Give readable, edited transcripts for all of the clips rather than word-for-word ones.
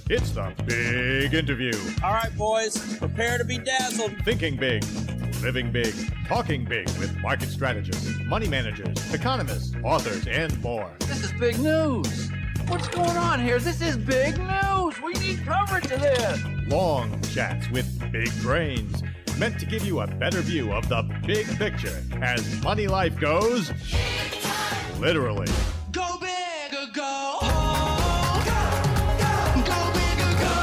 It's the big interview. All right, boys, prepare to be dazzled. Thinking big, living big, talking big with market strategists, money managers, economists, authors, and more. This is big news. What's going on here? This is big news. We need coverage of this. Long chats with big brains, meant to give you a better view of the big picture as money life goes, literally. Go big or go home. Go big or go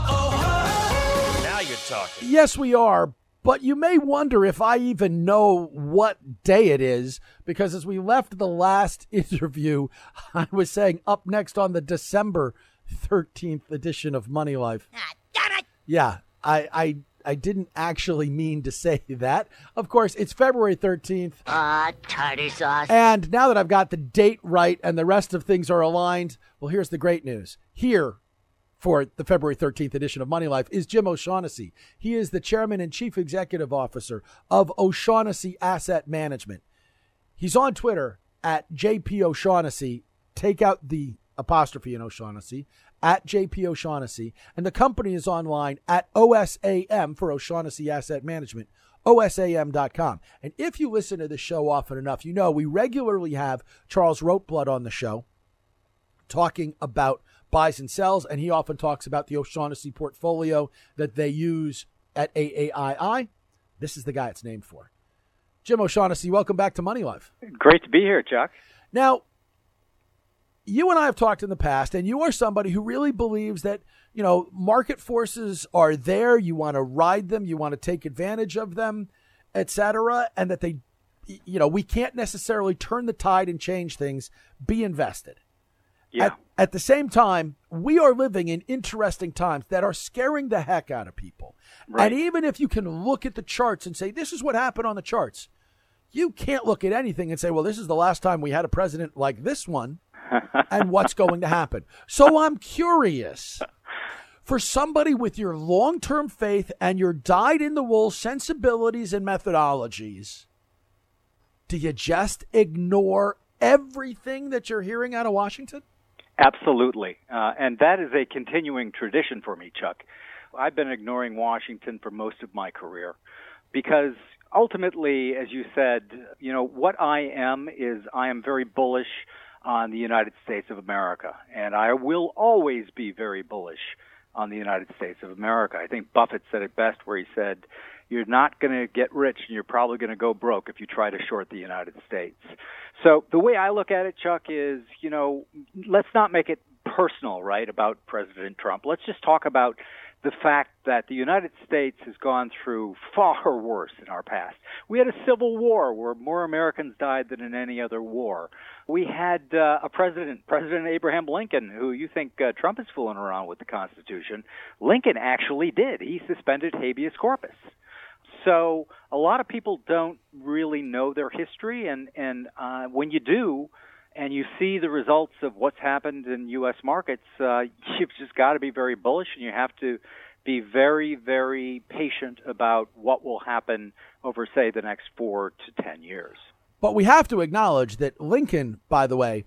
home. Now you're talking. Yes, we are. But you may wonder if I even know what day it is, because as we left the last interview, I was saying up next on the December 13th edition of Money Life. Damn it! Yeah, I didn't actually mean to say that. Of course, it's February 13th. Tartar sauce. And now that I've got the date right and the rest of things are aligned, well, here's the great news. Here for the February 13th edition of Money Life is Jim O'Shaughnessy. He is the chairman and chief executive officer of O'Shaughnessy Asset Management. He's on Twitter at JP O'Shaughnessy. Take out the apostrophe in O'Shaughnessy, at JP O'Shaughnessy. And the company is online at OSAM for O'Shaughnessy Asset Management, OSAM.com. And if you listen to the show often enough, you know we regularly have Charles Roteblood on the show talking about buys and sells, and he often talks about the O'Shaughnessy portfolio that they use at AAII. This is the guy it's named for. Jim O'Shaughnessy, welcome back to Money Life. Great to be here, Chuck. Now, you and I have talked in the past, and you are somebody who really believes that, you know, market forces are there. You want to ride them. You want to take advantage of them, et cetera, and that they, you know, we can't necessarily turn the tide and change things. Be invested. Yeah. At the same time, we are living in interesting times that are scaring the heck out of people. Right. And even if you can look at the charts and say, this is what happened on the charts, you can't look at anything and say, well, this is the last time we had a president like this one and what's going to happen. So I'm curious, for somebody with your long-term faith and your dyed-in-the-wool sensibilities and methodologies, do you just ignore everything that you're hearing out of Washington? Absolutely. And that is a continuing tradition for me, Chuck. I've been ignoring Washington for most of my career because ultimately, as you said, you know, what I am very bullish on the United States of America. And I will always be very bullish on the United States of America. I think Buffett said it best where he said, you're not going to get rich and you're probably going to go broke if you try to short the United States. So the way I look at it, Chuck, is, you know, let's not make it personal, right, about President Trump. Let's just talk about the fact that the United States has gone through far worse in our past. We had a civil war where more Americans died than in any other war. We had a President Abraham Lincoln, who you think Trump is fooling around with the Constitution. Lincoln actually did. He suspended habeas corpus. So a lot of people don't really know their history, and when you do, and you see the results of what's happened in U.S. markets, you've just got to be very bullish, and you have to be very, very patient about what will happen over, say, the next 4 to 10 years. But we have to acknowledge that Lincoln, by the way,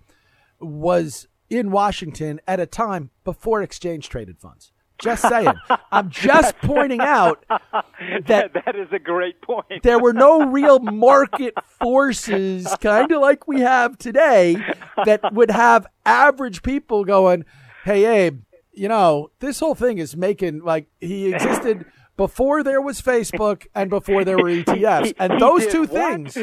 was in Washington at a time before exchange-traded funds. Just saying. I'm just pointing out that is a great point. There were no real market forces, kind of like we have today, that would have average people going, hey, Abe, you know, this whole thing is making, like, he existed before there was Facebook and before there were ETFs. And those two things.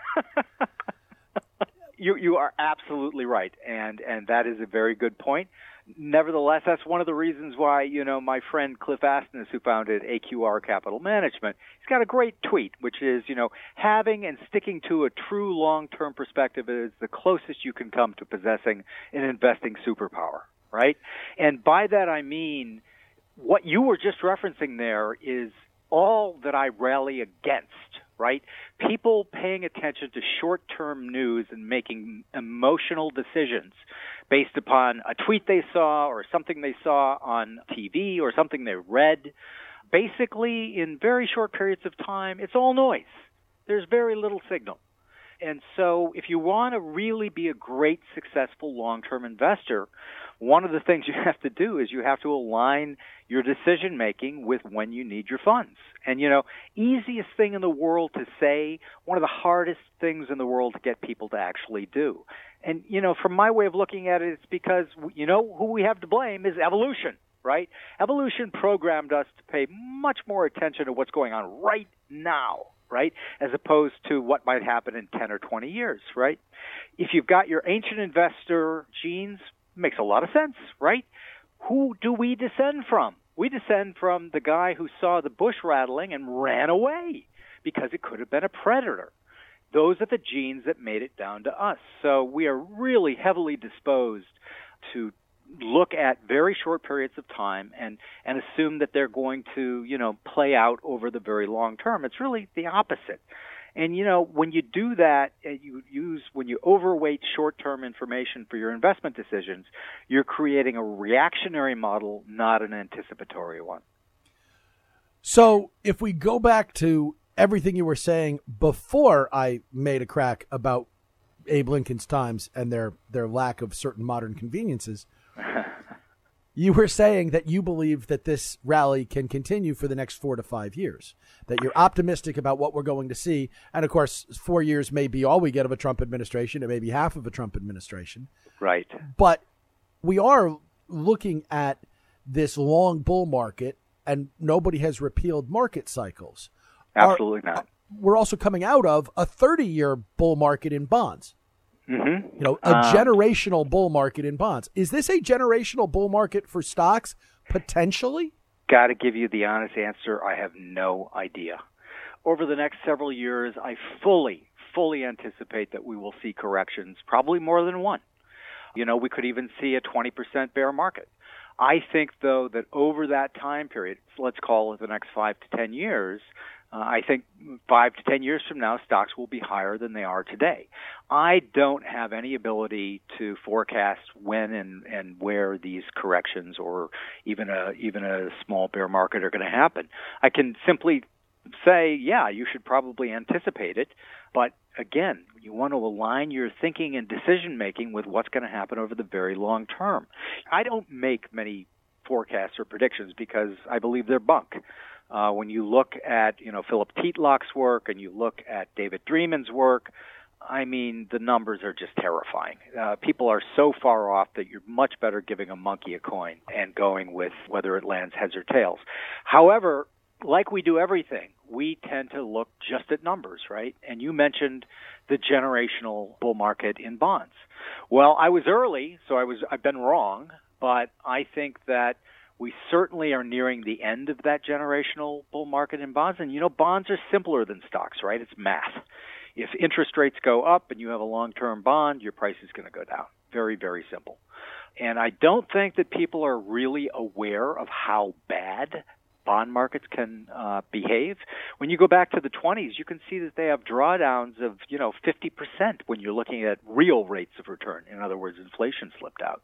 You are absolutely right, and that is a very good point. Nevertheless, that's one of the reasons why, you know, my friend Cliff Asness, who founded AQR Capital Management, he's got a great tweet, which is, you know, having and sticking to a true long-term perspective is the closest you can come to possessing an investing superpower, right? And by that I mean what you were just referencing there is all that I rally against, right? People paying attention to short-term news and making emotional decisions based upon a tweet they saw or something they saw on TV or something they read. Basically, in very short periods of time, it's all noise. There's very little signal. And so if you want to really be a great, successful long-term investor, one of the things you have to do is you have to align your decision making with when you need your funds. And, easiest thing in the world to say, one of the hardest things in the world to get people to actually do. And, from my way of looking at it, it's because, who we have to blame is evolution, right? Evolution programmed us to pay much more attention to what's going on right now, right, as opposed to what might happen in 10 or 20 years, right? If you've got your ancient investor genes, makes a lot of sense, right? Who do we descend from? We descend from the guy who saw the bush rattling and ran away because it could have been a predator. Those are the genes that made it down to us. So we are really heavily disposed to look at very short periods of time and assume that they're going to, play out over the very long term. It's really the opposite. And, when you do that, when you overweight short-term information for your investment decisions, you're creating a reactionary model, not an anticipatory one. So if we go back to everything you were saying before I made a crack about Abe Lincoln's times and their lack of certain modern conveniences, you were saying that you believe that this rally can continue for the next 4 to 5 years, that you're optimistic about what we're going to see. And, of course, 4 years may be all we get of a Trump administration. It may be half of a Trump administration. Right. But we are looking at this long bull market, and nobody has repealed market cycles. Absolutely not. We're also coming out of a 30-year bull market in bonds. Mm-hmm. A generational bull market in bonds. Is this a generational bull market for stocks, potentially? Got to give you the honest answer. I have no idea. Over the next several years, I fully anticipate that we will see corrections, probably more than one. We could even see a 20% bear market. I think, though, that over that time period, let's call it the next 5 to 10 years, I think 5 to 10 years from now, stocks will be higher than they are today. I don't have any ability to forecast when and where these corrections or even a small bear market are going to happen. I can simply say, yeah, you should probably anticipate it. But again, you want to align your thinking and decision making with what's going to happen over the very long term. I don't make many forecasts or predictions because I believe they're bunk. When you look at, Philip Tetlock's work and you look at David Dreeman's work, I mean, the numbers are just terrifying. People are so far off that you're much better giving a monkey a coin and going with whether it lands heads or tails. However, like we do everything, we tend to look just at numbers, right? And you mentioned the generational bull market in bonds. Well, I was early, so I've been wrong, but I think that we certainly are nearing the end of that generational bull market in bonds. And, bonds are simpler than stocks, right? It's math. If interest rates go up and you have a long-term bond, your price is going to go down. Very, very simple. And I don't think that people are really aware of how bad bond markets can behave. When you go back to the 20s, you can see that they have drawdowns of 50% when you're looking at real rates of return. In other words, inflation slipped out,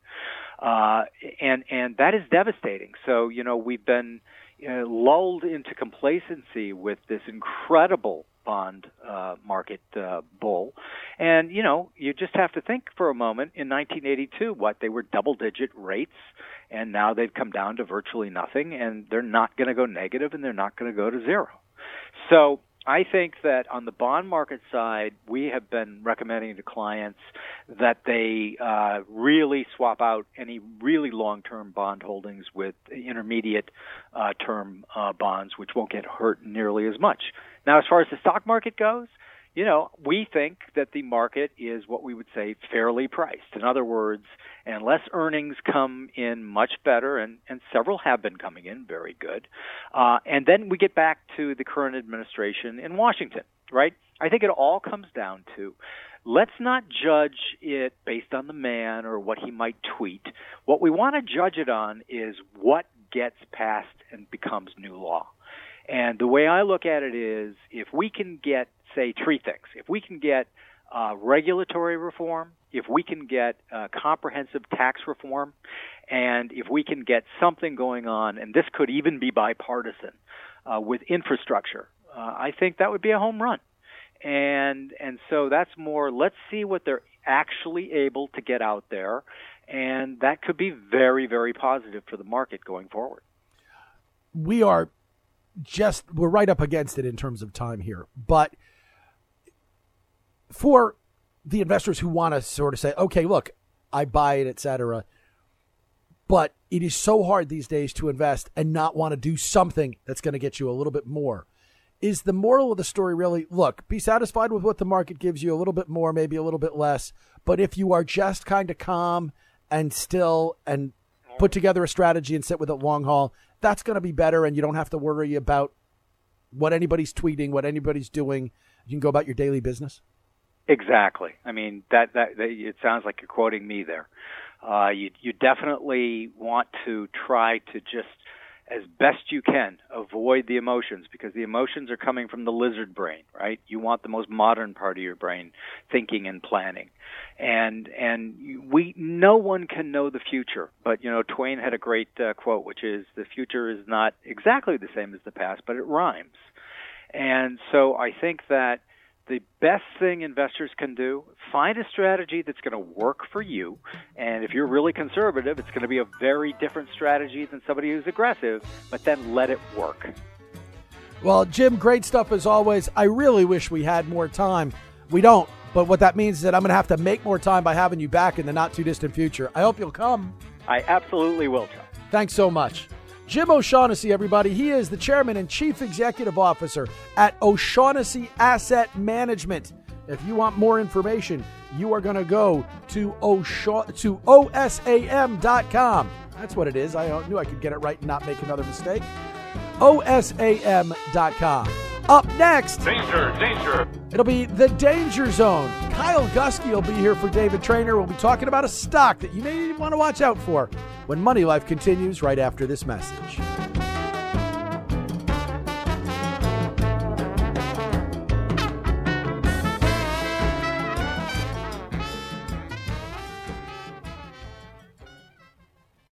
and that is devastating. So we've been lulled into complacency with this incredible bond market bull. And, you just have to think for a moment, in 1982, they were double-digit rates, and now they've come down to virtually nothing, and they're not going to go negative, and they're not going to go to zero. So I think that on the bond market side, we have been recommending to clients that they really swap out any really long-term bond holdings with intermediate term bonds, which won't get hurt nearly as much. Now, as far as the stock market goes, we think that the market is what we would say fairly priced. In other words, unless earnings come in much better, and several have been coming in very good, and then we get back to the current administration in Washington, right? I think it all comes down to, let's not judge it based on the man or what he might tweet. What we want to judge it on is what gets passed and becomes new law. And the way I look at it is, if we can get, say, three things. If we can get regulatory reform, if we can get comprehensive tax reform, and if we can get something going on, and this could even be bipartisan, with infrastructure, I think that would be a home run. And so that's more, let's see what they're actually able to get out there. and that could be very, very positive for the market going forward. We're right up against it in terms of time here, but for the investors who want to sort of say, okay, look, I buy it, etc., but it is so hard these days to invest and not want to do something that's going to get you a little bit more. Is the moral of the story really, look, be satisfied with what the market gives you, a little bit more, maybe a little bit less, but if you are just kind of calm and still and put together a strategy and sit with it long haul, that's going to be better, and you don't have to worry about what anybody's tweeting, what anybody's doing. You can go about your daily business. Exactly. I mean, that it sounds like you're quoting me there. You definitely want to try to just, as best you can, avoid the emotions, because the emotions are coming from the lizard brain, right? You want the most modern part of your brain, thinking and planning. And no one can know the future, but, Twain had a great quote, which is, the future is not exactly the same as the past, but it rhymes. And so I think that the best thing investors can do, find a strategy that's going to work for you. And if you're really conservative, it's going to be a very different strategy than somebody who's aggressive, but then let it work. Well, Jim, great stuff as always. I really wish we had more time. We don't, but what that means is that I'm going to have to make more time by having you back in the not-too-distant future. I hope you'll come. I absolutely will, John. Thanks so much. Jim O'Shaughnessy, everybody. He is the chairman and chief executive officer at O'Shaughnessy Asset Management. If you want more information, you are going to go to OSAM.com. That's what it is. I knew I could get it right and not make another mistake. OSAM.com. Up next, Danger. It'll be the Danger Zone. Kyle Gusky will be here for David Trainer. We'll be talking about a stock that you may want to watch out for when Money Life continues right after this message.